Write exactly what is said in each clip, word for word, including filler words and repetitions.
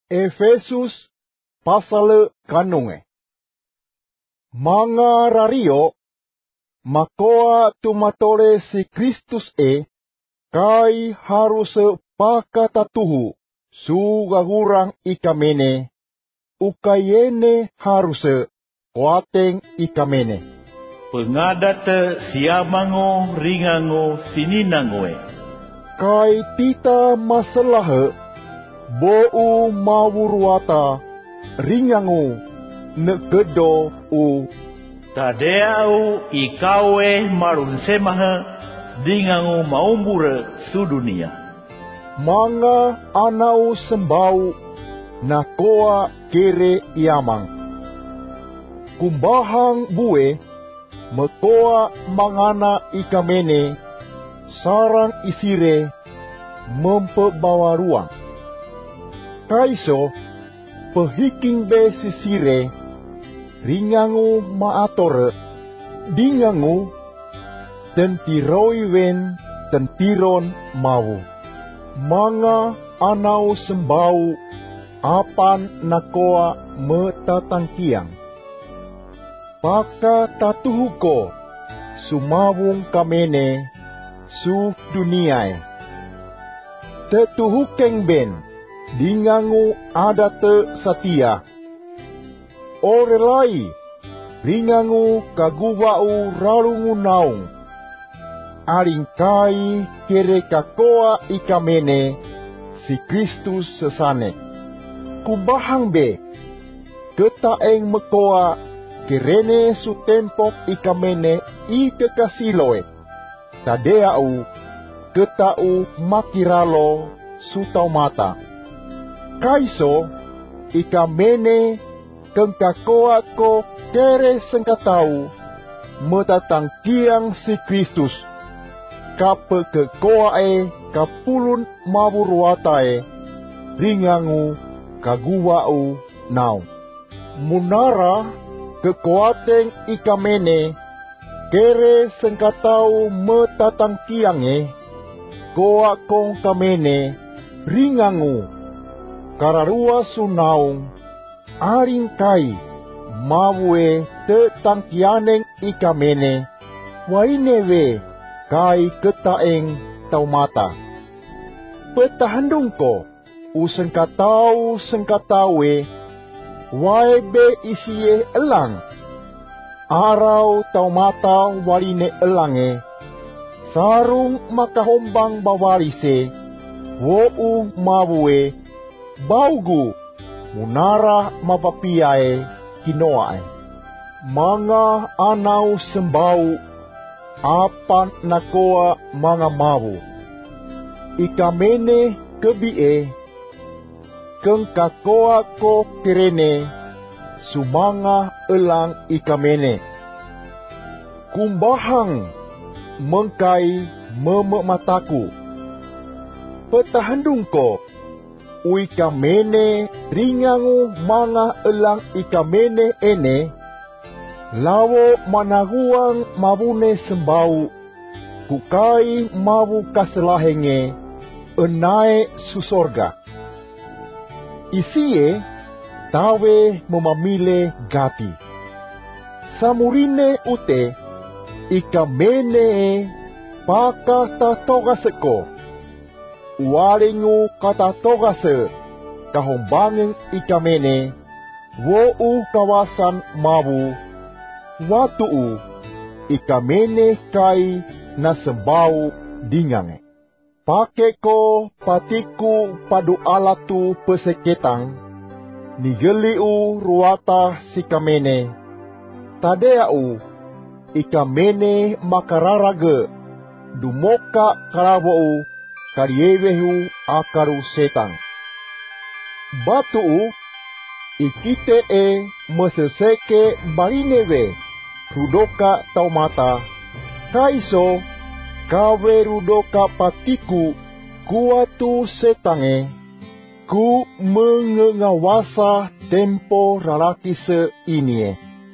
Efesus pasal kanunge. Mga rario, makoa tumatore si Kristus e, kai harus pakatatuhu su gagurang ikamene, ukayene harus kuateng ikamene. Pengadat siamango ringango sininangoe. Kai tita masalah bou mawurwata ringango negedo u. Tadeau ikawe marun semaha dingango maumbure sudunia. Mga anau sembau nakoa kere iamang. Kumbahang bue mekoa mangana ikamene sarang isire mempebawa ruang. Kaiso pehiking be sisire ringangu maatore dingangu tentiroi wen tentiron mau. Mga anau sembau apan nakoa metatangkiang. Paka tatuhuko sumawung kamene su duniae. Tetuhukeng ben dingangu adate satia. Orelai ringangu kaguwau rarungu naung. Aringkai kere kakoa ikamene si Kristus sesane. Kumbahang be ketaeng mekoa kerene su tempok ikamene i kekasiloe. Tadeau ketau makiralo su taumata. Kaiso ikamene kengkakoa ko kere sengkatau metatang kiang si Kristus. Kape kekoae kapulun mawurwatae ringangu kaguwau nau. Munara kekuateng ikamene kere sengkatau metatang kiange koa kong kamene ringangu kararua sunaung aringkai mawe te tangkianeng ikamene wainewe kai ketaeng taumata. Petahandungko usengkatau sengkatawe waibe isie elang. Arau taumata warine elange sarung makahombang bawarise wou mawe baugu munara mapapiae kinoae. Mga anau sembau apan nakoa mga mawu. Ikamene kebie kengkakoa ko kerene sumanga elang ikamene. Kumbahang mengkai meme mataku. Petahandungko uikamene ringangu manga elang ikamene ene lawo managuang mabune sembau kukai mabu kaselahenge enae susorga. Isie tawe memamile gati. Samurine ute ikamene paka tatogaseko. Uaringu katatogase kahombangeng ikamene wou kawasan mabu watu ikamene kai nasembau dingange. Pakeko patiku padu alatu peseketang nigeliu ruata sikamene. Tadeau ikamene makararage dumoka karabou kariewehu akaru setang. Batu ikite e meseseke barinewe rudoka taumata. Kaiso kawe rudoka patiku kuatu setange ku mengengawasa tempo rarakise inie.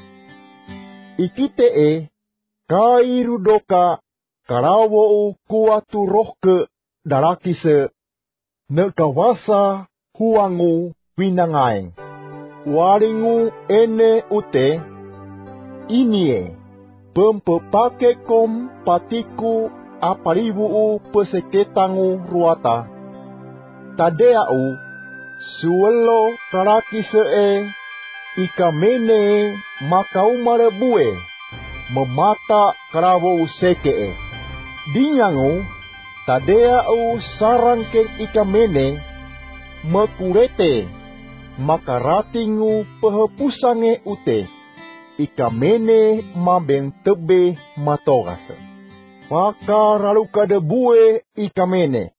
Ikite e kai rudoka karawo kuatu rohke darakise nekawasa huangu winangaeng. Waringu ene ute, inie, pempepake kom patiku aparibu peseketangu ruata. Tadeau, suelo karaki see, ikamene makaumare bue, memata karawo sekee. Dingangu, tadeau sarangkeng ikamene, mekurete, makaratingu pehepusange ute, ikamene mabeng tebe matogase. Pakaraluka debue ikamene.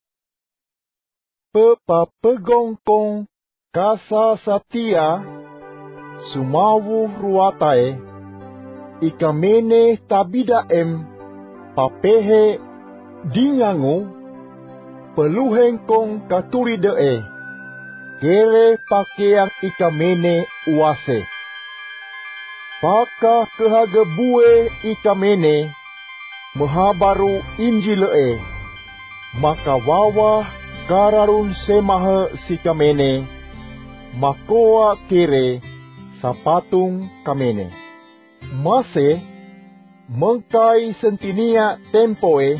Pepapegongkong kasa satia, sumawu ruatae, ikamene tabidaem, papehe, dingangu, peluhengkong katuridee, kere pakeang ikamene uase. Paka kehagebue ikamene, mehabaru injilee, maka wawa kararun semahe sikamene, makoa kere sapatung kamene. Mase, mengkai sentinia tempoe,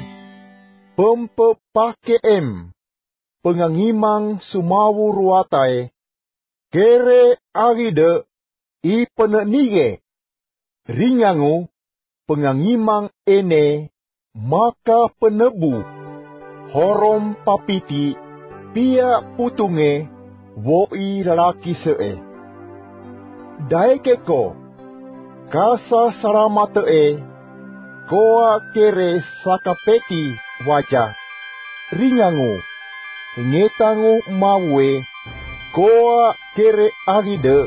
pempepakeem, pengangimang sumawu ruatae, kere agide, i penenige, ringangu, pengangimang ene, maka penebu, horom papiti, pia putunge, woi lalaki see. Daekeko, kasa saramatee, koa kere sakapeti wajah, ringangu, ngetangu mawe, koa kere agide,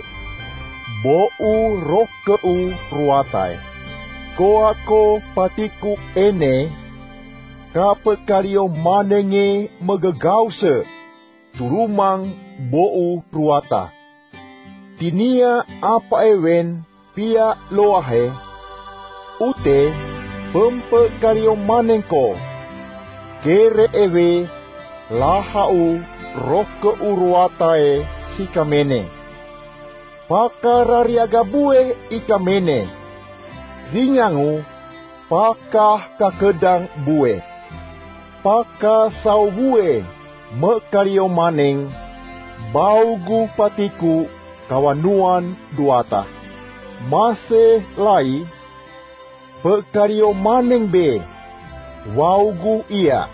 bou rokeu ruatai. Koa ko patiku ene, kapekario manenge megegause, turumang bou ruata. Tinia apa ewen pia loahe, ute pempekario manengko, kere ewe lahau rokeu ruatae sikamene. Pakarariagabue ikamene, ringangu, pakah kakedang bue. Paka sau bue, mekario maneng, baugu patiku, kawanuan duata. Mase lai, pekario maneng be, waugu ia.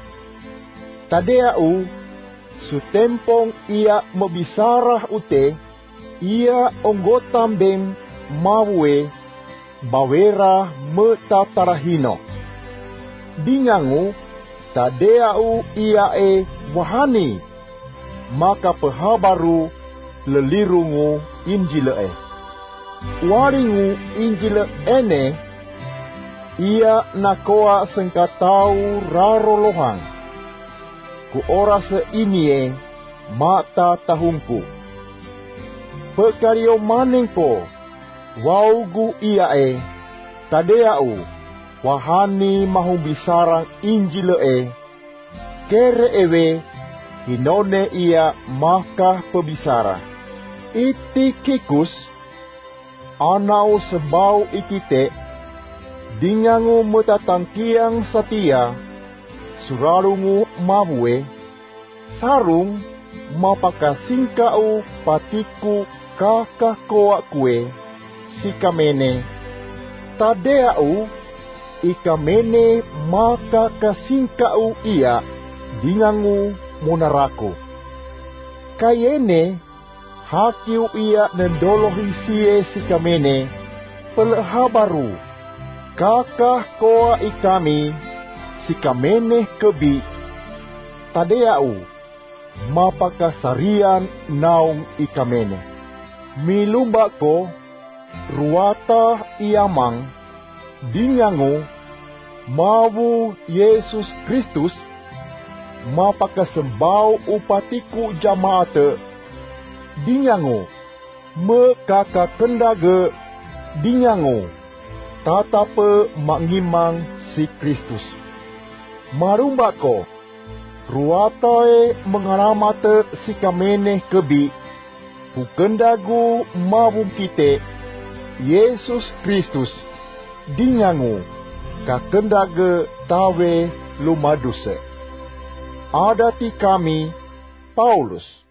Tadeau, sutempong ia mebisarah ute, ia onggotam beng mawe, bawera metatarahino. Dingangu, tadeau iae wahani, maka pehabaru lelirungu injilee. Waringu injile ene, ia nakoa sengkatau rarolohang. Ku ora seinie, mata tahungku. Pekario manengpo, waugu iae, tadeau, wahani mahu bisarang injilee, kere ewe, hinone ia maka pebisara. Iti kikus, anau sebau ikite, dingangu metatangkiang satia, surarungu mabue, sarung, mapakasingkau patiku kakak koa kue, sikamene, tadeau, ikamene maka kasingkau ia, dingangu monaraku. Kayene, hakiu ia nendolohi sie sikamene, pelehabaru, kakak koa ikami, sikamene kebi, tadeau, mapakasarian naung ikamene. Milumbako, ruata iamang, dingangu, mawu Yesus Kristus, mapakasembau upatiku jamaate, dingangu, mekakakendage, dingangu, tatape mangimang si Kristus. Marumbako, ruatae mengaramate sikamene kebi, Pukendagu mabung kite Yesus Kristus dingangu kakendaga tawe lumaduse. Adati kami Paulus.